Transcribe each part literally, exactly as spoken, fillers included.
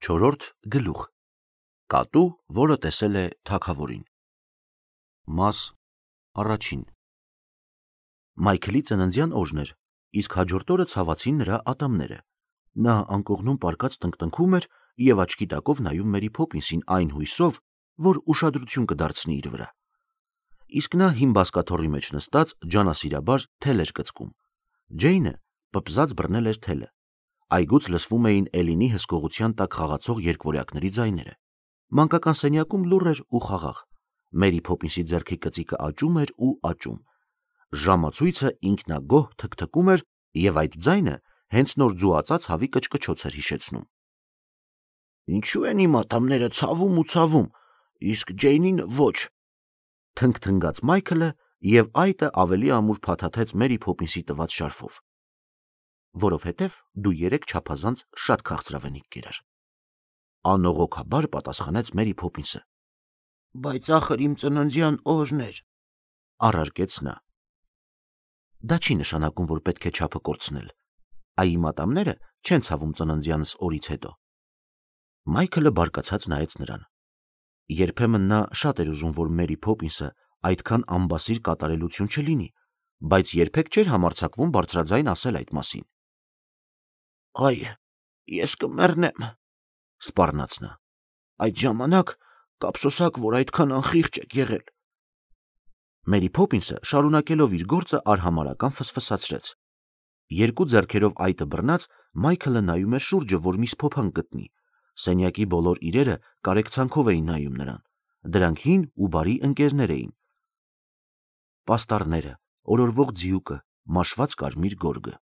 Չորրորդ գլուխ. Կատու, որը տեսել է թագավորին։ Մաս առաջին։ Մայքլի ծննդյան օրն էր, իսկ հաջորդ օրը ցավացին նրա ատամները։ Նա անկողնում պառկած տնկտնքում էր և աչքի տակով նայում Մերի Փոփինսին այն հույսով, որ ուշադրություն կդարձնի իր վրա։ Իսկ նա հին բազկաթոռի մեջ նստած ջանասիրաբար թել էր կծկում։ Ջեյնը պպզած բռնել էր թելը։ Այգուց լսվում էին Էլինի հսկողության տակ խաղացող երկվորյակների ձայները։ Մանկական սենյակում լուռ էր ու խաղաղ։ Մերի Փոփինսի ձեռքի կծիկը աճում էր ու աճում։ Ժամացույցը ինքնագոհ թքթքում էր, և այդ ձայնը հենց նոր ձուացած հավի կչկչոց էր հիշեցնում։ «Ինչու են իմ ատամները ցավում ու ցավում, իսկ Ջեյնին ոչ», թնգթնգաց Մայքլը, և այտը ավելի ամուր փաթաթեց Մերի Փոփինսի տված շարֆով։ «Որովհետև դու երեկ չափազանց շատ քաղցրավենիք կերար», անողոքաբար պատասխանեց Մերի Փոփինսը։ «Բայց ախր իմ ծննդյան օրն էր», առարկեց նա։ «Դա չի նշանակում, որ պետք է չափը կորցնել։ Այ իմ ատամները չեն ցավում ծննդյանս օրից հետո»։ Մայքլը բարկացած նայեց նրան։ Երբեմն նա շատ էր ուզում, որ Մերի Փոփինսը այդքան ամբասիր կատարելություն չլինի, բայց երբեք չէր համարձակվում բարձրաձայն ասել այդ մասին։ «Այ, ես կմեռնեմ», սպառնաց նա։ «Այդ ժամանակ կափսոսաք, որ այդքան անխիղճ եք եղել»։ Մերի Փոփինսը շարունակելով իր գործը արհամարհական ֆսֆսացրեց։ Երկու ձեռքերով այտը բռնած Մայքլը նայում էր շուրջը, որ մի սփոփանք գտնի։ Սենյակի բոլոր իրերը կարեկցանքով էին նայում նրան։ Դրանք հին ու բարի ընկերներ էին։ Պաստառները, օրորվող ձիուկը, մաշված կարմիր գորգը։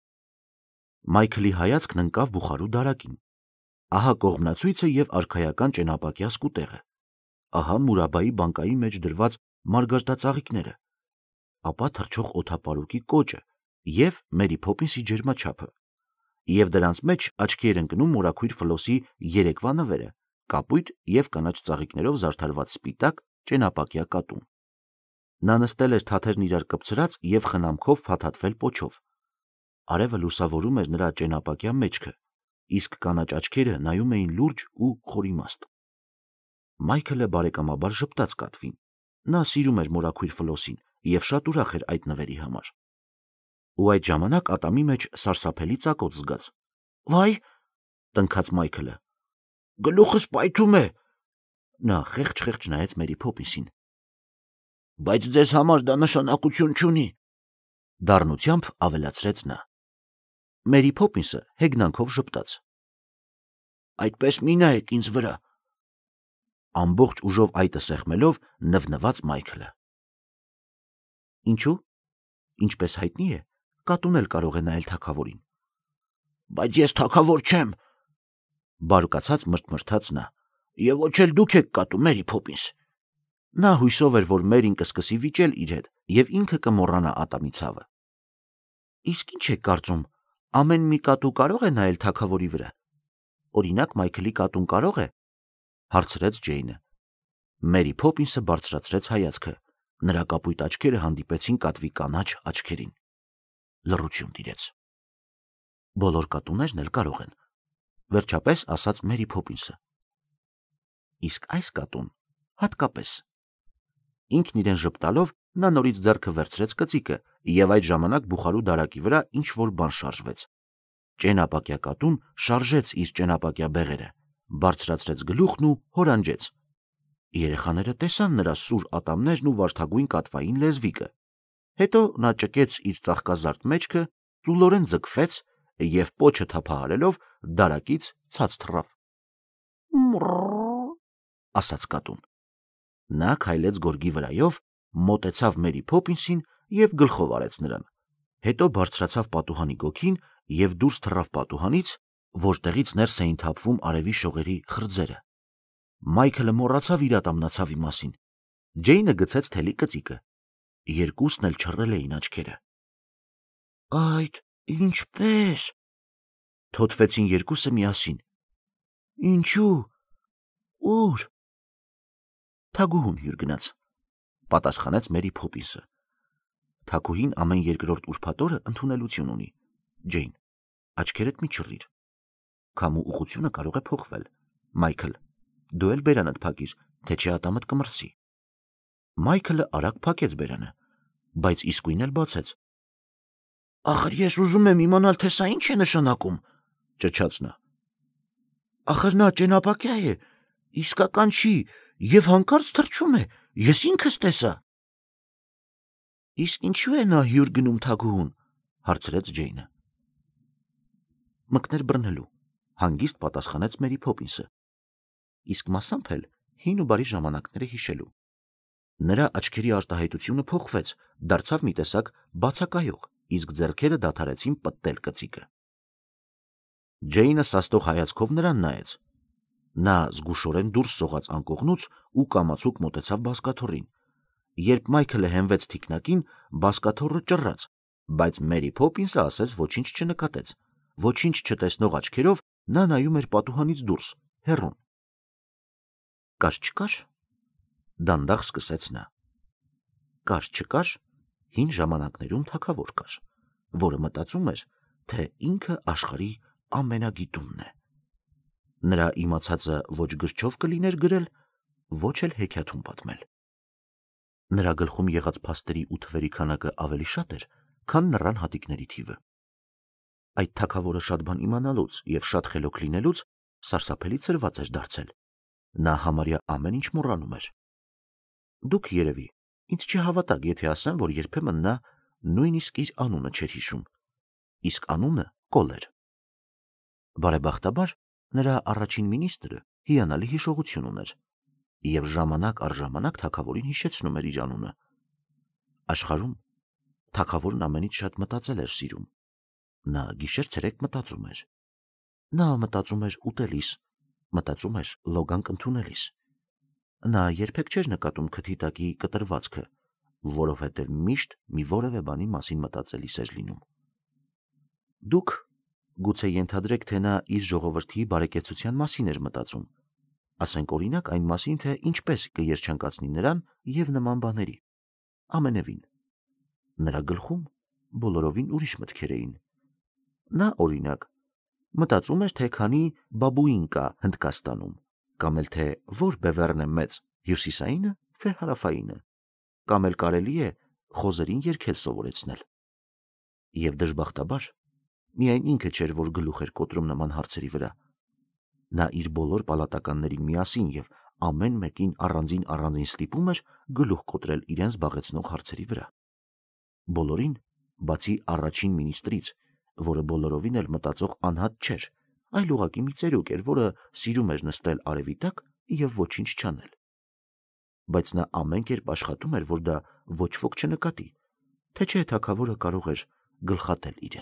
Մայքլի հայացքն ընկավ բուխարու դարակին։ Ահա կողմնացույցը և արքայական ճենապակյա սկուտեղը։ Ահա Մուրաբայի բանկայի մեջ դրված մարգարտածաղիկները։ Ապա թռչող օդապարուկի կոճը և Մերի Փոփինսի ջերմաչափը։ Եվ դրանց մեջ աչքի էր ընկնում մորաքույր Ֆլոսի երեկվա նվերը, կապույտ և կանաչ ծաղիկներով զարդարված սպիտակ ճենապակյա կատուն։ Նա նստել էր թաթերն իրար կպցրած և խնամքով փաթաթվել պոչով։ Արևը լուսավորում էր նրա ճենապակյա մեջքը, իսկ կանաչ աչքերը նայում էին լուրջ ու խորիմաստ։ Մայքլը բարեկամաբար ժպտաց կատվին։ Նա սիրում էր մորաքույր Ֆլոսին և շատ ուրախ էր այդ նվերի համար։ Ու այդ ժամանակ ատամի մեջ սարսափելի ծակոց զգաց։ «Վայ», տնքաց Մայքլը, «գլուխս պայթում է»։ Նա խեղճ-խեղճ նայեց Մերի Փոփինսին։ «Բայց ձեզ համար դա նշանակություն չունի», դառնությամբ ավելացրեց նա։ Մերի Փոփինսը հեգնանքով ժպտաց։ «Այդպես մի նայեք ինձ վրա», ամբողջ ուժով այտը սեղմելով նվնվաց Մայքլը։ «Ինչու՞։ Ինչպես հայտնի է, կատուն էլ կարող է նայել թագավորին»։ «Բայց ես թագավոր չեմ», բարկացած մրթմրթաց նա, «և ոչ էլ դուք եք կատու, Մերի Փոփինս»։ Նա հույսով էր, որ Մերին կսկսի վիճել իր հետ, և ինքը կմոռանա ատամի ցավը։ «Իսկ ինչ եք կարծում, ամեն մի կատու կարո՞ղ է նայել թագավորի վրա։ Օրինակ, Մայքլի կատուն կարո՞ղ է», հարցրեց Ջեյնը։ Մերի Փոփինսը բարձրացրեց հայացքը։ Նրա կապույտ աչքերը հանդիպեցին կատվի կանաչ աչքերին։ Լռություն տիրեց։ «Բոլոր կատուներն էլ կարող են», վերջապես ասաց Մերի Փոփինսը։ «Իսկ այս կատուն հատկապես»։ Ինքն իրեն ժպտալով նա նորից ձեռքը վերցրեց կծիկը, և այդ ժամանակ բուխարու դարակի վրա ինչ-որ բան շարժվեց։ Ճենապակյա կատուն շարժեց իր ճենապակյա բեղերը, բարձրացրեց գլուխն ու հորանջեց։ Երեխաները տեսան նրա սուր ատամներն ու վարդագույն կատվային լեզվիկը։ Հետո նա ճկեց իր ծաղկազարդ մեջքը, ծուլորեն ձգվեց և պոչը թափահարելով դարակից ցած թռավ։ «Մռռռ», ասաց կատուն։ Նա քայլեց գորգի վրայով, մոտեցավ Մերի Փոփինսին և գլխով արեց նրան։ Հետո բարձրացավ պատուհանի գոգին և դուրս թռավ պատուհանից, որտեղից ներս էին թափվում արևի շողերի խրձերը։ Մայքլը մոռացավ իր ատամնացավի մասին։ Ջեյնը գցեց թելի կծիկը։ Երկուսն էլ չռել էին աչքերը։ «Այդ ինչպե՞ս», թոթվեցին երկուսը միասին։ «Ինչու՞։ Ո՞ւր»։ Թագուհուն հյուր գնաց, պատասխանեց Մերի Փոփինսը։ Թագուհին ամեն երկրորդ ուրբաթ օրը ընդունելություն ունի։ Ջեյն, աչքերդ մի չռիր։ քամու ուղղությունը կարող է փոխվել։ Մայքլ, դու էլ բերանդ փակիր, թե չէ ատամդ կմրսի։ Մայքլը արագ փակեց բերանը, բայց իսկույն էլ բացեց։ Ախր ես ուզում եմ իմանալ, թե սա ինչ է նշանակում, ճչաց նա։ Ախր նա ճենապակյա է, իսկական չի, եւ հանկարծ թռչում է, ես ինքս տեսա։ Իսկ ինչու է նա հյուր գնում թագուհուն, հարցրեց Ջեյնը։ Մկներ բռնելու, հանգիստ պատասխանեց Մերի Փոփինսը, իսկ մասամբ էլ հին ու բարի ժամանակները հիշելու։ Նրա աչքերի արտահայտությունը փոխվեց, դարձավ մի տեսակ բացակայող, իսկ ձեռքերը դադարեցին պտտել կծիկը։ Ջեյնը սաստող հայացքով նրան նայեց։ Նա զգուշորեն դուրս սողաց անկողնուց ու կամացուկ մոտեցավ բազկաթոռին։ Երբ Մայքլը հենվեց թիկնակին, բազկաթոռը ճռռաց, բայց Մերի Փոփինսը ասեց ոչինչ չնկատեց։ Ոչինչ չտեսնող աչքերով նա նայում էր պատուհանից դուրս, հեռուն։ Կար չկար, դանդաղ սկսեց նա։ Կար չկար, հին ժամանակներում թագավոր կար, որը մտածում էր, թե ինքը աշխարհի ամենագիտունն է։ Նրա իմացածը ոչ գրչով կլիներ գրել, ոչ էլ հեքիաթում պատմել։ Նրա գլխում եղած փաստերի ու թվերի քանակը ավելի շատ էր, քան նռան հատիկների թիվը։ Այդ թագավորը շատ բան իմանալուց եւ շատ խելոք լինելուց սարսափելի ծրված էր դարձել։ Նա համարյա ամեն ինչ մոռանում էր։ Դուք երևի ինձ չհավատաք, եթե ասեմ, որ երբեմն նա նույնիսկ իր անունը չէր հիշում, իսկ անունը Կոլ էր։ Բարեբախտաբար նրա առաջին մինիստրը հիանալի հիշողություն ուներ եւ ժամանակ առ ժամանակ թագավորին հիշեցնում էր իր անունը։ Աշխարհում թագավորն ամենից շատ մտածել էր սիրում։ Նա գիշեր-ցերեկ մտածում էր։ Նա մտածում էր ուտելիս, մտածում էր լոգանք ընդունելիս։ Նա երբեք չէր նկատում քթի տակի կտրվածքը, որովհետև միշտ մի որևէ բանի մասին մտածելիս էր լինում։ Դուք գուցե ենթադրեք, թե նա իր ժողովրդի բարեկեցության մասին էր մտածում, ասենք օրինակ այն մասին, թե ինչպես կերջանկացնի նրան եւ նման բաների։ Ամենևին նրա գլխում բոլորովին ուրիշ մտքեր էին։ Նա օրինակ մտածում էր, թե քանի բաբուին կա Հնդկաստանում, կամ էլ թե որ բևեռն է մեծ, հյուսիսայինը, թե հարավայինը, կամ էլ կարելի է խոզերին երգել սովորեցնել։ Եվ դժբախտաբար միայն ինքը չէր, որ գլուխ էր կոտրում նման հարցերի վրա։ Նա իր բոլոր պալատականներին միասին եւ ամեն մեկին առանձին առանձին ստիպում էր գլուխ կոտրել իրեն զբաղեցնող հարցերի վրա։ Բոլորին, բացի առաջին մինիստրից, որը բոլորովին էլ մտածող անհատ չէր, այլ ուղղակի մի ծերուկ էր, որը սիրում էր նստել արևի տակ եւ ոչինչ չանել։ Բայց նա ամեն կերպ աշխատում էր, որ դա ոչ ոք չնկատի, թե չէ թագավորը կարող էր գլխատել իրեն։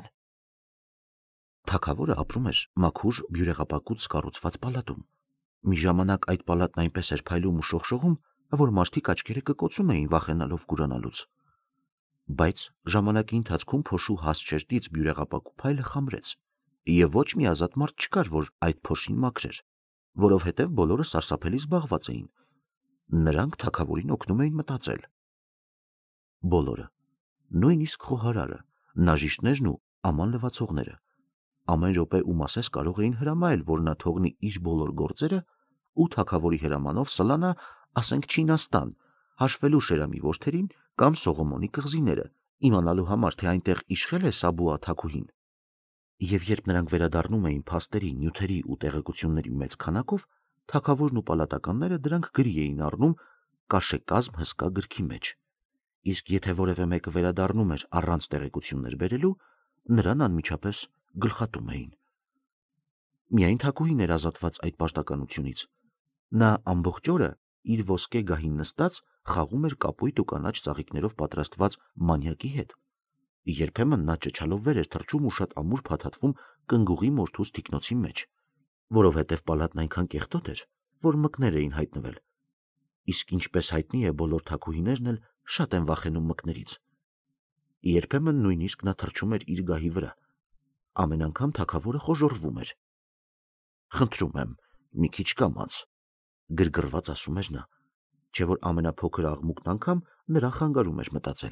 Թագավորը ապրում էր մաքուր բյուրեղապակուց կառուցված պալատում։ Մի ժամանակ այդ պալատն այնպես էր փայլում ու շողշողում, որ մարդիկ աչքերը կկոցում էին վախենալով կուրանալուց։ Բայց ժամանակի ընթացքում փոշու հաստ շերտից բյուրեղապակու փայլը խամրեց, եւ ոչ մի ազատ մարդ չկար, որ այդ փոշին մաքրեր, որովհետեւ բոլորը սարսափելի զբաղված էին։ Նրանք թագավորին օգնում էին մտածել։ Բոլորը, նույնիսկ խոհարարը, նաժիշտներն ու աման լվացողները, ամեն րոպե ու մասես կարող էին հրամայել, որ նա թողնի իր բոլոր գործերը ու թագավորի հրամանով սլանա, ասենք Չինաստան, հաշվելու Շերամի որդերին կամ Սողոմոնի կղզիները, իմանալու համար, թե այնտեղ իշխել է Սաբուա թագուհին։ Եվ երբ նրանք վերադառնում էին փաստերի, նյութերի ու տեղեկությունների մեծ քանակով, թագավորն ու պալատականները դրանք գրի էին առնում կաշեկազմ հսկա գրքի մեջ։ Իսկ եթե որևէ մեկը վերադառնում էր առանց տեղեկություններ բերելու, նրան անմիջապես գլխատում էին։ Միայն թագուհին էր ազատված այդ պարտականությունից։ Նա ամբողջ օրը իր ոսկե գահին նստած խաղում էր կապույտ ու կանաչ ծաղիկներով պատրաստված մանյակի հետ։ Երբեմն նա ճչալով վեր էր թռչում ու շատ ամուր փաթաթվում կնգուղի մորթուց թիկնոցի մեջ, որովհետև պալատն այնքան կեղտոտ էր, որ մկներ էին հայտնվել։ Իսկ ինչպես հայտնի է, բոլոր թագուհիներն էլ շատ են վախենում մկներից։ Երբեմն նույնիսկ նա թռչում էր իր գահի վրա։ Ամեն անգամ թագավորը խոժոռվում էր։ Խնդրում եմ, մի քիչ կամաց, գրգռված ասում էր նա, չէ որ ամենափոքր աղմուկն անգամ նրան խանգարում էր մտածել։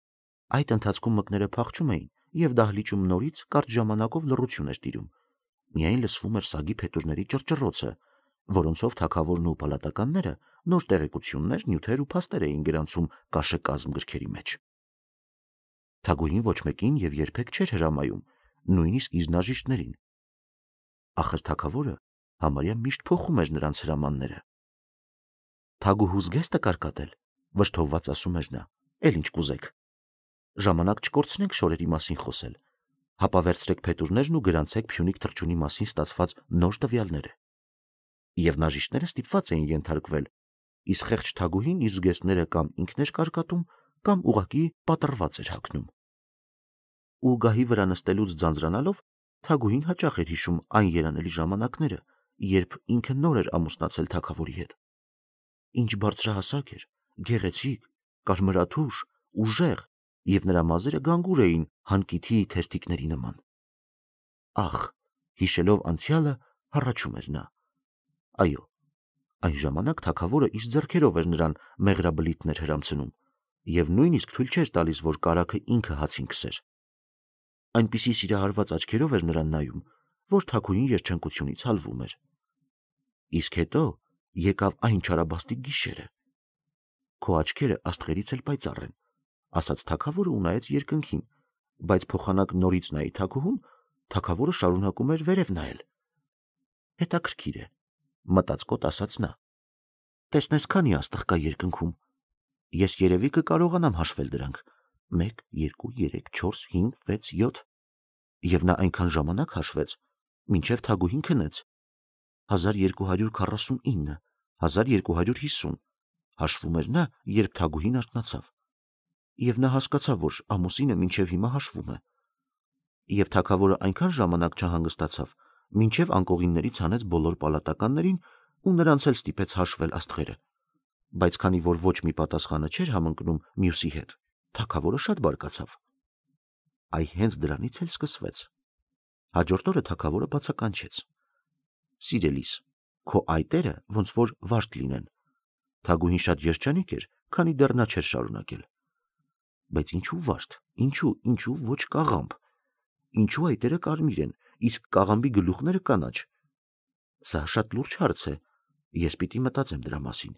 Այդ ընթացքում մկները փախչում էին եւ դահլիճում նորից կարճ ժամանակով լռություն էր տիրում։ Միայն լսվում էր սագի փետուրների ճռճռոցը, որոնցով թագավորն ու պալատականները նոր տեղեկություններ, նյութեր ու փաստեր էին գրանցում կաշեկազմ գրքերի մեջ։ Թագուհին ոչ մեկին եւ երբեք չէր հրամայում, նույնիսկ իր նաժիշտներին։ Ախր թագավորը համարյա միշտ փոխում էր նրանց հրամանները։ Թագուհու զգեստը կարկատել, վշթովված ասում էր նա, էլ ինչ կուզեք։ Ժամանակ չկորցնենք շորերի մասին խոսել, հապա վերցրեք փետուրներն ու գրանցեք Փյունիկ թռչունի մասին ստացված նոր տվյալները։ Եվ նաժիշտները ստիպված էին ենթարկվել, իսկ խեղճ թագուհին իր զգեստները կամ ինքն էր կարկատում, կամ ուղղակի պատռված էր հագնում։ Ու գահի վրա նստելուց ձանձրանալով, թագուհին հաճախ էր հիշում այն երանելի ժամանակները, երբ ինքը նոր էր ամուսնացել թագավորի հետ։ Ինչ բարձրահասակ էր, գեղեցիկ, կարմրաթուշ, ուժեղ, եւ նրա մազերը գանգուր էին հանկիթի թերթիկների նման։ Ախ, հիշելով անցյալը, հառաչում էր նա։ Այո, այն ժամանակ թագավորը իր ձեռքերով էր նրան մեղրաբլիթներ հրամցնում, եւ նույնիսկ թույլ չէր տալիս, որ կարագը ինքը հացին քսեր։ Այնպիսի սիրահարված աչքերով էր նրան նայում, որ թագուհին երջանկությունից հալվում էր։ Իսկ հետո եկավ այն չարաբաստիկ գիշերը։ Քո աչքերը աստղերից էլ պայծառ են, ասաց թագավորը ու նայեց երկնքին, բայց փոխանակ նորից նայի թագուհուն, թագավորը շարունակում էր վերև նայել։ Հետաքրքիր է, մտածկոտ ասաց նա։ Տեսնես քանի աստղ կա երկնքում։ Ես երևի կկարողանամ հաշվել դրանք։ մեկ, երկու, երեք, չորս, հինգ, վեց, յոթ։ Եվ նա այնքան ժամանակ հաշվեց, մինչև թագուհին քնեց։ հազար երկու հարյուր քառասունինը, հազար երկու հարյուր հիսուն, հաշվում էր նա, երբ թագուհին արթնացավ։ Եվ նա հասկացավ, որ ամուսինը մինչև հիմա հաշվում է։ Եվ թագավորը այնքան ժամանակ չհանգստացավ, մինչև անկողիններից հանեց բոլոր պալատականներին ու նրանց էլ ստիպեց հաշվել աստղերը։ Բայց քանի որ ոչ մի պատասխանը չէր համընկնում մյուսի հետ, թագավորը շատ բարկացավ։ Այ հենց դրանից էլ սկսվեց։ Հաջորդ օրը թագավորը բացականչեց. Սիրելիս, քո այտերը ոնց որ վարդ լինեն։ Թագուհին շատ երջանիկ էր, քանի դեռ նա չէր շարունակել։ Բայց ինչու վարդ, ինչու, ինչու ոչ կաղամբ։ Ինչու այտերը կարմիր են, իսկ կաղամբի գլուխները կանաչ։ Սա շատ լուրջ հարց է, ես պիտի մտածեմ դրա մասին։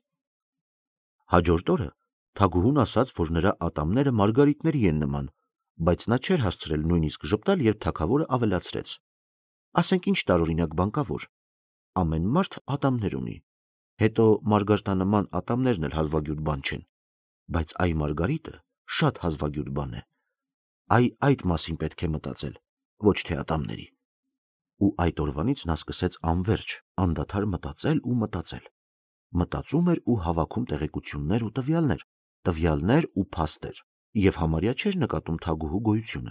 Հաջորդ օրը թագուհուն ասաց, որ նրա ատամները մարգարիտների են նման, բայց նա չէր հասցրել նույնիսկ ժպտալ, երբ թագավորը ավելացրեց. ասենք ինչ տարօրինակ բան կա, որ ամեն մարդ ատամներ ունի, հետո մարգարտանման ատամներն էլ հազվագյուտ բան չեն, բայց այ մարգարիտը շատ հազվագյուտ բան է։ Այ այդ մասին պետք է մտածել, ոչ թե ատամների։ Ու այդ օրվանից նա սկսեց անվերջ, անդադար մտածել ու մտածել։ Մտածում էր ու հավաքում տեղեկություններ ու տվյալներ, տվյալներ ու փաստեր, եւ համարյա չէր նկատում թագուհու գոյությունը։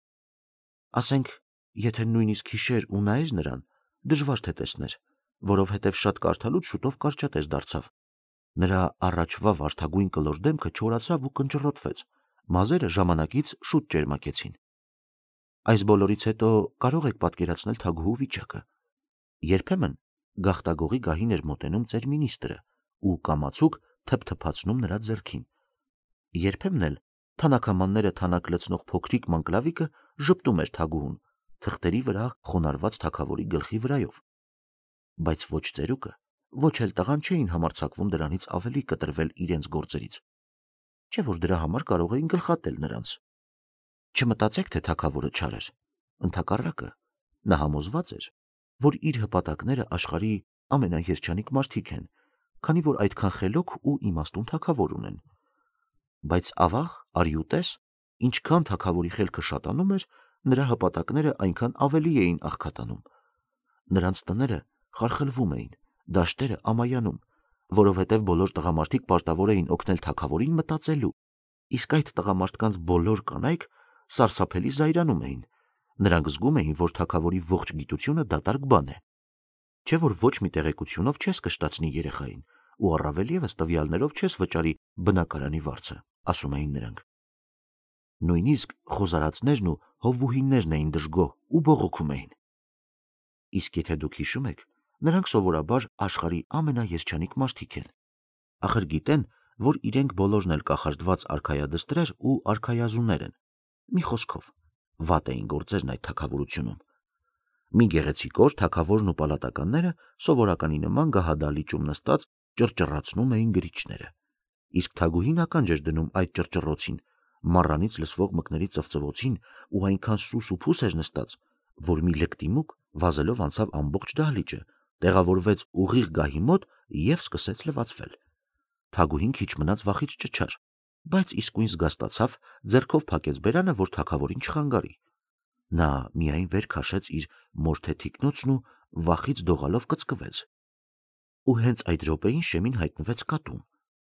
Ասենք, եթե նույնիսկ հիշեր ու նայեր նրան, դժվար թե տեսներ, որովհետև շատ կարդալուց շուտով կարճատես դարձավ։ Նրա առաջվա վարդագույն կլոր դեմքը չորացավ ու կնճռոտվեց, մազերը ժամանակից շուտ ճերմակեցին։ Այս բոլորից հետո կարող եք պատկերացնել թագուհու վիճակը։ Երբեմն գաղտագողի գահին էր մոտենում ծեր մինիստրը ու կամացուկ թփթփացնում նրա ձեռքին։ Երբեմն էլ թանաքամանները թանաք լցնող փոքրիկ մանկլավիկը ժպտում էր թագուհուն, թղթերի վրա խոնարհված թագավորի գլխի վրայով։ Բայց ոչ ծերուկը, ոչ էլ տղան չէին համարձակվում դրանից ավելի կտրվել իրենց գործերից։ Չէ՞ որ դրա համար կարող էին գլխատել նրանց։ Չմտածեք, թե թագավորը չար էր։ Ընդհակառակը, նա համոզված էր, որ իր հպատակները աշխարհի ամենաերջանիկ մարդիկ են, քանի որ այդքան խելոք ու իմաստուն թագավոր ունեն։ Բայց ավաղ, արի ու տես, ինչքան թագավորի խելքը շատանում էր, նրա հպատակները այնքան ավելի էին աղքատանում։ Նրանց տները խարխլվում էին, դաշտերը ամայանում, որովհետև բոլոր տղամարդիկ պարտավոր էին օգնել թագավորին մտածելու, իսկ այդ տղամարդկանց բոլոր կանայք սարսափելի զայրանում էին։ Նրանք զգում էին, որ թագավորի ողջ գիտությունը դատարկ բան է։ Չէ՞ որ ոչ մի տեղեկությունով չես կշտացնի երեխային, ու առավել ևս տվյալներով չես վճարի բնակարանի վարձը, ասում էին նրանք։ Նույնիսկ խոզարածներն ու հովվուհիներն էին դժգոհ ու բողոքում էին։ Իսկ եթե դուք հիշում եք, նրանք սովորաբար աշխարհի ամենաերջանիկ մարդիկ են։ Ախր գիտեն, որ իրենք բոլորն էլ կախարդված արքայադստրեր ու արքայազուներ են։ Մի խոսքով, վատ էին գործերն այդ թագավորությունում։ Մի գեղեցիկ օր թագավորն ու պալատականները սովորականի նման գահադալիճում նստած ճռճռացնում էին գրիչները, իսկ թագուհին ականջ էր դնում այդ ճռճռոցին, մառանից լսվող մկների ծվծվոցին ու այնքան սուս ու փուս էր նստած, որ մի լկտի մուկ վազելով անցավ ամբողջ դահլիճը, տեղավորվեց ուղիղ գահի մոտ և սկսեց լվացվել։ Թագուհին քիչ մնաց վախից ճչար, բայց իսկույն զգաստացավ, ձեռքով փակեց բերանը, որ թագավորին չխանգարի։ Նա միայն վեր քաշեց իր մորթե թիկնոցն ու վախից դողալով կծկվեց։ Ու հենց այդ րոպեին շեմին հայտնվեց կատուն։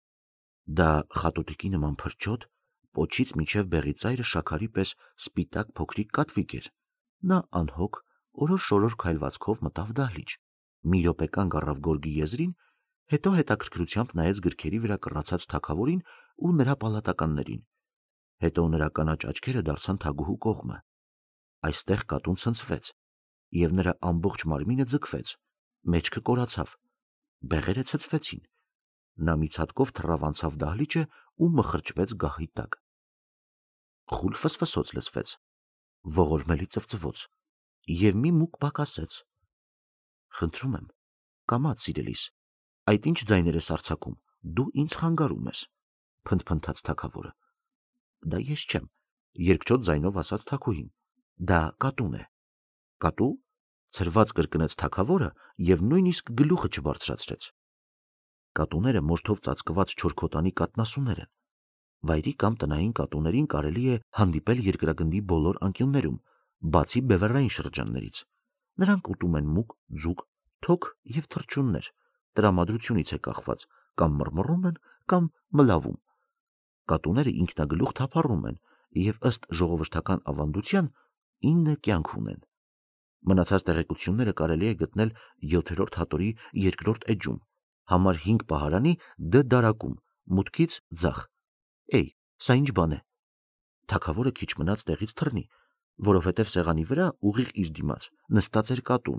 Դա խատուտիկի նման փրչոտ, պոչից մինչև բեղի ծայրը շաքարի պես սպիտակ փոքրիկ կատվիկ էր։ Նա անհոգ օրոր-շորոր քայլվածքով մտավ դահլիճ, մի րոպե կանգ առավ գորգի եզրին, հետո հետաքրքրությամբ նայեց գրքերի վրա կռացած թագավորին ու նրա պալատականներին, հետո նրա կանաչ աչքերը դարձան թագուհու կողմը։ Այստեղ կատուն ցնցվեց, և նրա ամբողջ մարմինը ձգվեց, մեջքը կորացավ, բեղերը ցցվեցին, նա մի ցատկով թռավ անցավ դահլիճը ու մխրճվեց գահի տակ։ Խուլ ֆսֆսոց լսվեց, ողորմելի ծվծվոց, և մի մուկ բակ ասեց. «Խնդրում եմ, կամաց սիրելիս, այդ ինչ ձայներ ես արձակում, դու ինձ խանգարում ես», փնթփնթաց թագավորը։ «Դա ես չեմ», երկչոտ ձայնով ասաց թագուհին, «դա կատուն է»։ «Կատու»։ Ցրված կրկնեց թագավորը և նույնիսկ գլուխը չբարձրացրեց։ Կատուները մորթով ծածկված չորքոտանի կաթնասուներ են։ Վայրի կամ տնային կատուներին կարելի է հանդիպել երկրագնդի բոլոր անկյուններում, բացի բևեռային շրջաններից։ Նրանք ուտում են մուկ, ձուկ, թոք և թռչուններ, տրամադրությունից է կախված, կամ մռմռում են, կամ մլավում։ Կատուները ինքնագլուխ թափառում են և ըստ ժողովրդական ավանդության ինը կյանք ունեն։ Մնացած տեղեկությունները կարելի է գտնել յոթերորդ հատորի երկրորդ էջում, համար հինգ պահարանի Դ դարակում, մուտքից ձախ։ Էй, սա ինչ բան է։ Թագավորը քիչ մնաց տեղից թռնի, որովհետև սեղանի վրա ուղիղ իր դիմաց նստած էր կատուն։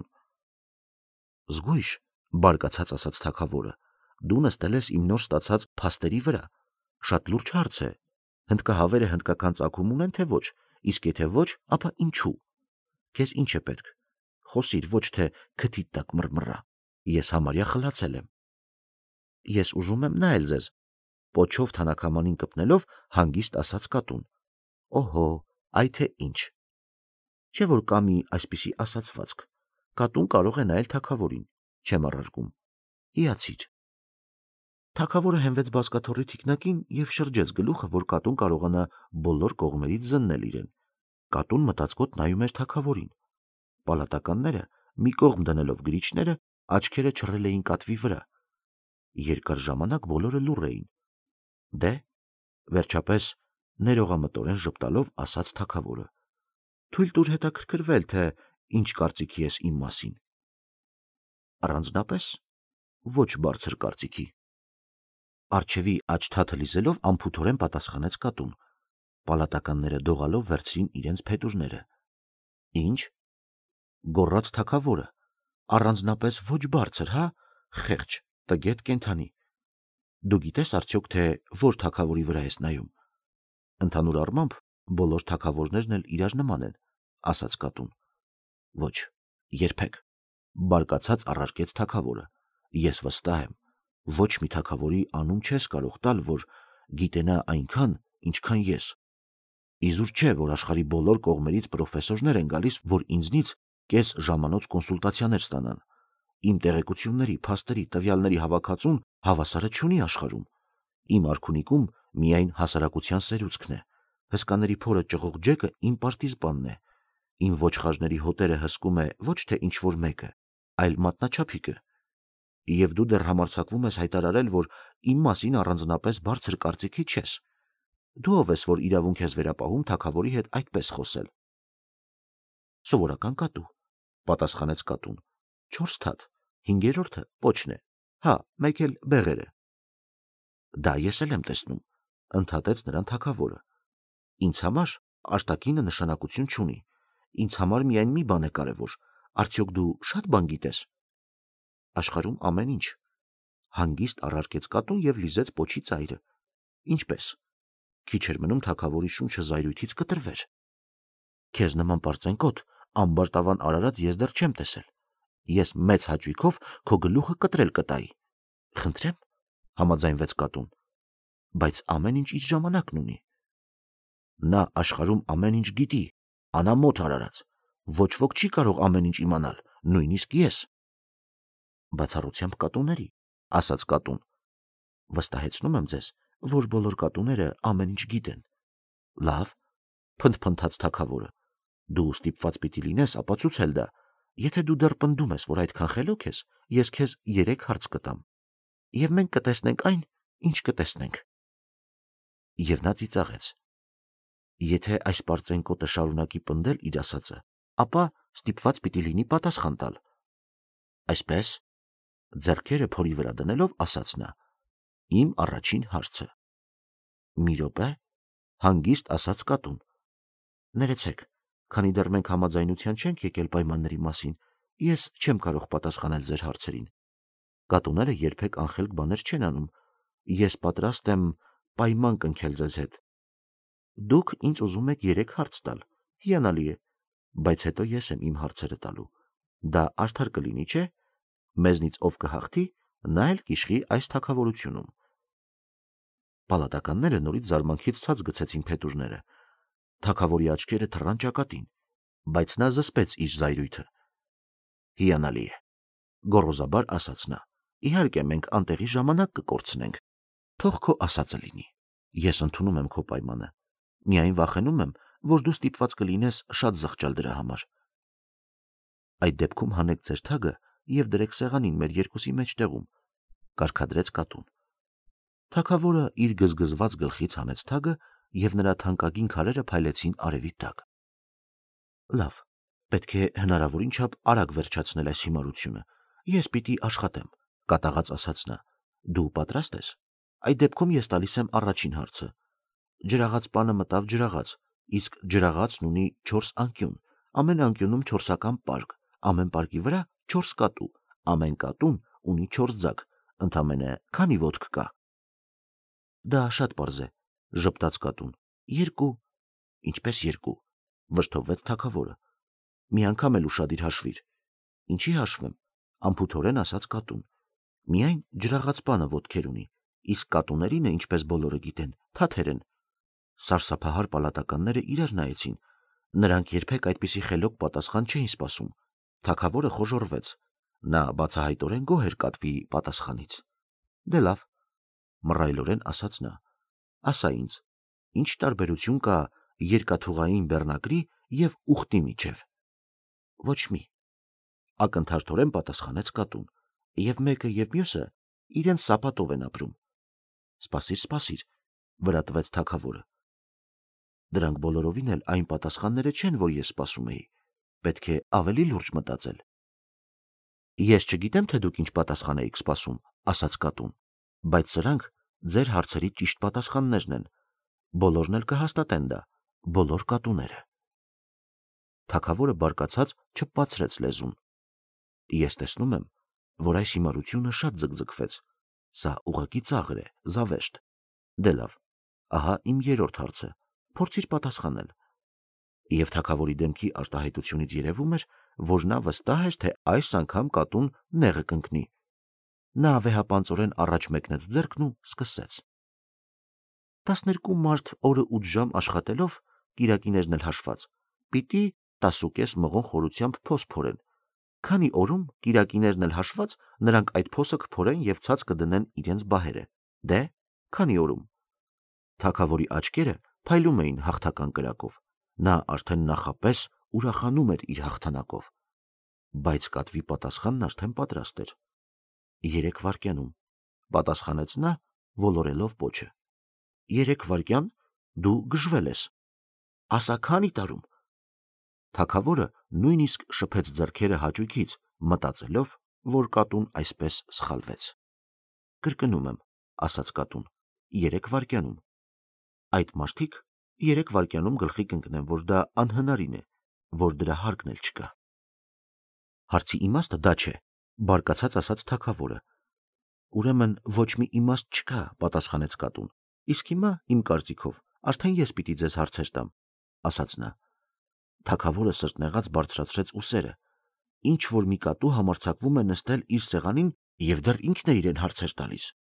Զգույշ, բարկացած ասաց թագավորը, դու նստել ես իմ նոր ստացած փաստերի վրա, շատ լուրջ հարց է, հնդկահավերը հնդկական ծագում ունեն, թե ոչ, իսկ եթե ոչ, ապա ինչու։ Քեզ ինչ է պետք, խոսիր, ոչ թե քթիդ տակ մռմռա, ես համարյա խլացել եմ։ Ես ուզում եմ նայել ձեզ, պոչով թանաքամանին կպնելով հանգիստ ասաց կատուն։ Օհո, այ թե ինչ։ Չէ՞ որ կա մի այսպիսի ասացվածք, կատուն կարող է նայել թագավորին, չեմ առարկում, հիացիր։ Թագավորը հենվեց բազկաթոռի թիկնակին և շրջեց գլուխը, որ կատուն կարողանա բոլոր կողմերից զննել իրեն։ Կատուն մտածկոտ նայում էր թագավորին։ Պալատականները, մի կողմ դնելով գրիչները, աչքերը չռել էին կատվի վրա։ Երկար ժամանակ բոլորը լուռ էին։ Դե, վերջապես, ներողամտորեն ժպտալով ասաց թագավորը. «Թույլ տուր հետաքրքրվել, թե ինչ կարծիքի ես իմ մասին»։ Առանձնապես ոչ բարձր կարծիքի։ Առջևի աջ թաթը լիզելով անփութորեն պատասխանեց կատուն։ Պալատականները դողալով վերցրին իրենց փետուրները։ Ինչ։ Գոռաց թագավորը, առանձնապես ոչ բարձր, հա, խեղճ, տգետ կենդանի։ Դու գիտես արդյոք, թե որ թագավորի վրա ես նայում։ Ընդհանուր առմամբ բոլոր թագավորներն էլ իրար նման են, ասաց կատուն։ Ոչ, երբեք, բարկացած առարկեց թագավորը, ես վստահ եմ, ոչ մի թագավորի անուն չես կարող տալ, որ գիտենա այնքան, ինչքան ես։ Իզուր չէ, որ աշխարհի բոլոր կողմերից պրոֆեսորներ են գալիս, որ ինձնից կես ժամանոց կոնսուլտացիաներ ստանան։ Իմ տեղեկությունների, փաստերի, տվյալների հավաքածուն հավասարը չունի աշխարհում։ Իմ արքունիքում միայն հասարակության սերուցքն է։ Հսկաների փորը ճղող ջեկը իմ պարտիզպանն է։ Իմ ոչխարների հոտերը հսկում է ոչ թե ինչ-որ մեկը, այլ մատնաչափիկը։ Եվ դու դեռ համարձակվում ես հայտարարել, որ իմ մասին առանձնապես բարձր կարծիքի չես։ Դու ով ես, որ իրավունք ես վերապահում թագավորի հետ այդպես խոսել։ Սովորական կատու, պատասխանեց կատուն։ Չորս թաթ, հինգերորդը պոչն է, հա, մեկ էլ բեղերը։ Դա ես էլ եմ տեսնում, ընդհատեց նրան թագավորը։ Ինձ համար արտաքինը նշանակություն չունի։ Ինձ համար միայն մի բան է կարևոր, արդյոք դու շատ բան գիտես։ Աշխարհում ամեն ինչ, հանգիստ առարկեց կատուն և լիզեց պոչի ծայրը։ Ինչպես։ Քիչ էր մնում թագավորի շունչը զայրույթից կտրվեր։ Քեզ նման պարծենկոտ ամբարտավան արարած ես դեռ չեմ տեսել։ Ես մեծ հաճույքով քո գլուխը կտրել կտայի։ Խնդրեմ, համաձայնվեց կատուն, բայց ամեն ինչ իր ժամանակն ունի։ Նա աշխարհում ամեն ինչ գիտի, անամոթ արարած, ոչ ոք չի կարող ամեն ինչ իմանալ, նույնիսկ ես։ Բացառությամբ կատուների, ասաց կատուն, վստահեցնում եմ ձեզ, որ բոլոր կատուները ամեն ինչ գիտեն։ Լավ, փնթփնթաց թագավորը, դու ստիպված պիտի լինես ապացուցել դա։ Եթե դու դեռ պնդում ես, որ այդքան խելոք ես, ես քեզ երեք հարց կտամ, եւ մենք կտեսնենք այն, ինչ կտեսնենք։ Եվ նա ծիծաղեց։ Եթե այս պարծենկոտը շարունակի պնդել իր ասածը, ապա ստիպված պիտի լինի պատասխան տալ։ Այսպես, ձեռքերը փորի վրա դնելով ասաց նա. Իմ առաջին հարցը։ Մի րոպե, հանգիստ ասաց կատուն։ Ներեցեք, քանի դեռ մենք համաձայնության չենք եկել պայմանների մասին, ես չեմ կարող պատասխանել ձեր հարցերին։ Կատուները երբեք անխելք բաներ չեն անում։ Ես պատրաստ եմ պայման կնքել ձեզ հետ։ Դուք ինձ ուզում եք երեք հարց տալ։ Հիանալի է, բայց հետո ես եմ իմ հարցերը տալու։ Դա արդար կլինի, չէ՞։ Մեզնից ով կհաղթի, նա էլ կիշխի այս թագավորությունում։ Պալատականները նորից զարմանքից ցած գցեցին փետուրները։ Թագավորի աչքերը թռան ճակատին, բայց նա զսպեց իր զայրույթը։ Հիանալի է, գոռոզաբար ասաց նա։ Իհարկե, մենք անտեղի ժամանակ կկորցնենք։ Թող քո ասածը լինի։ Ես ընդունում եմ քո պայմանը։ Միայն վախենում եմ, որ դու ստիպված կլինես շատ զղջալ դրա համար։ Այդ դեպքում հանեք ձեր թագը եւ դրեք սեղանին մեր երկուսի մեջտեղում, կարգադրեց կատուն։ Թագավորը իր գզգզված գլխից հանեց թագը եւ նրա թանկագին քարերը փայլեցին արևի տակ։ Լավ, պետք է հնարավորին չափ արագ վերջացնել այս հիմարությունը։ Ես պիտի աշխատեմ, կատաղած ասաց նա։ Դու պատրաստ ես։ Այդ դեպքում ես տալիս եմ առաջին հարցը։ Ջրաղաց պանը մտավ ջրաղաց, իսկ ջրաղացն ունի չորս անկյուն, ամեն անկյունում չորսական պարկ, ամեն պարկի վրա չորս կատու, ամեն կատուն ունի չորս ձագ, ընդամենը քանի ոտք կա։ Դա շատ պարզ է, ժպտաց կատուն։ Երկու։ Ինչպես երկու, վշտովվեց թագավորը։ Մի անգամ էլ ուշադիր հաշվիր։ Ինչի հաշվեմ, անփութորեն ասաց կատուն։ Միայն ջրաղաց պանը ոտքեր ունի, իսկ կատուներինը, ինչպես բոլորը գիտեն, թաթեր են։ Սարսափահար պալատականները իրար նայեցին։ Նրանք երբեք այդպիսի խելոք պատասխան չէին սպասում։ Թագավորը խոժոռվեց։ Նա բացահայտորեն գոհ էր կատվի պատասխանից։ Դե լավ, մռայլորեն ասաց նա։ Ասա ինձ, ինչ տարբերություն կա երկաթուղային բեռնագրի եւ ուխտի միջև։ Ոչ մի, ակնթարթորեն պատասխանեց կատուն։ Եվ մեկը եւ մյուսը իրենց սապատով են ապրում։ Սպասիր, սպասիր, վրա տվեց թագավորը։ Դրանք բոլորովին էլ այն պատասխանները չեն, որ ես սպասում էի։ Պետք է ավելի լուրջ մտածել։ Ես չգիտեմ, թե դուք ինչ պատասխան եք սպասում, ասաց կատուն, բայց սրանք ձեր հարցերի ճիշտ պատասխաններն են։ Բոլորն էլ կհաստատեն դա, բոլոր կատուները։ Թագավորը բարկացած չպացրեց լեզուն։ Ես տեսնում եմ, որ այս հիմարությունը շատ ձգձգվեց։ Սա ուղղակի ծաղր է, զավեշտ։ Դե լավ, ահա իմ երրորդ հարցը, փորձիր պատասխանել։ Եվ թագավորի դեմքի արտահայտությունից երևում էր, որ նա վստահ էր, թե այս անգամ կատուն նեղը կընկնի։ Նա վեհապանծորեն առաջ մեկնեց ձեռքն ու սկսեց։ Տասներկու մարդ օրը ութ ժամ աշխատելով, կիրակիներն էլ հաշված, պիտի տասուկես մղոն խորությամբ փոս փորեն։ Քանի օրում, կիրակիներն էլ հաշված, նրանք այդ փոսը կփորեն եւ ցած կդնեն իրենց բահերը։ Դե, քանի օրում։ Թագավորի աչքերը փայլում էին հաղթական կրակով։ Նա արդեն նախապես ուրախանում էր իր հաղթանակով։ Բայց կատվի պատասխանն արդեն պատրաստ էր։ Երեք վայրկյանում, պատասխանեց նա, ոլորելով պոչը։ Երեք վայրկյան դու գժվել ես։ Ասա քանի տարում։ Թագավորը նույնիսկ շփեց ձեռքերը հաճույքից, մտածելով, որ կատուն այսպես սխալվեց։ Կրկնում եմ, ասաց կատուն, երեք վայրկյանում։ Այդ մարդիկ երեք վայրկյանում գլխի կընկնեն, որ դա անհնարին է, որ դրա հարկն էլ չկա։ Հարցի իմաստը դա չէ, բարկացած ասաց թագավորը։ Ուրեմն ոչ մի իմաստ չկա, պատասխանեց կատուն։ Իսկ հիմա, իմ կարծիքով, արդեն ես պիտի ձեզ հարցեր տամ, ասաց նա։ Թագավորը սրտնեղած բարձրացրեց ուսերը, ինչ որ մի կատու համարձակվում է նստել իր սեղանին և դեռ ինքն է իրեն հարցեր տալիս։